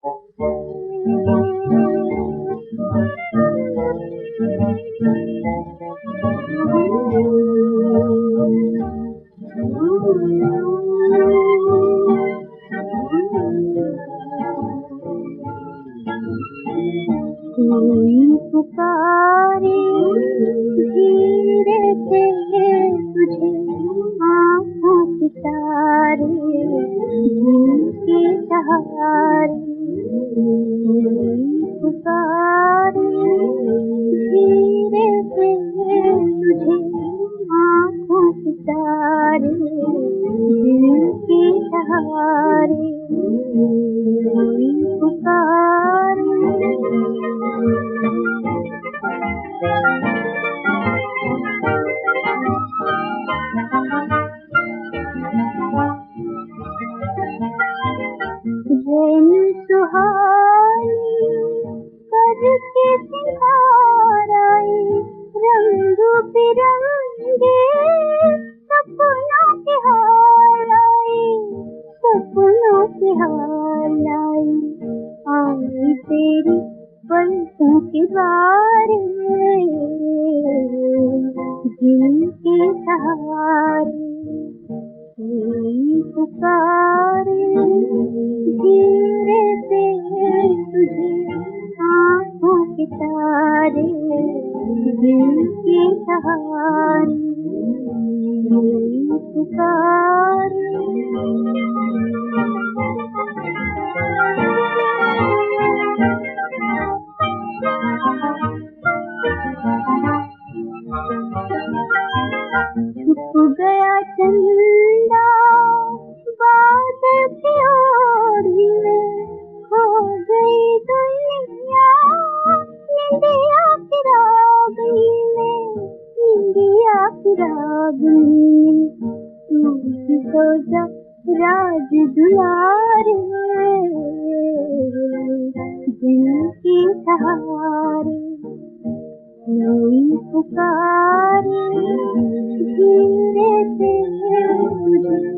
कोई पुकारे धीरे से तुझे, आँखों के तारे दिल के सहारे। कोई पुकारे धीरे से तुझे, आँखों के तारे दिल के सहारे। कोई पुकारे रैन सुहानी करके सिंगाराए, रंग बिरंगे सपनों के हाल आए, सपनों के हाल आए। आई तेरी पलकों के बारे दिल के सहारे। कोई पुकारे धीरे से तुझे, आँखों के तारे दिल के सहारे। कोई पुकारे छुप गया चंदा बादल की ओढ़ी में, हो गई दुनिया निंदिया की रागनी में, निंदिया की रागनी में। तू भी सो जा राज दुलारे दिल के सहारे। कोई पुकारे धीरे से तुझे,